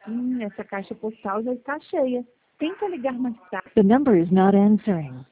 Essa caixa postal já está cheia. Tenta ligar mais tarde. The number is not answering.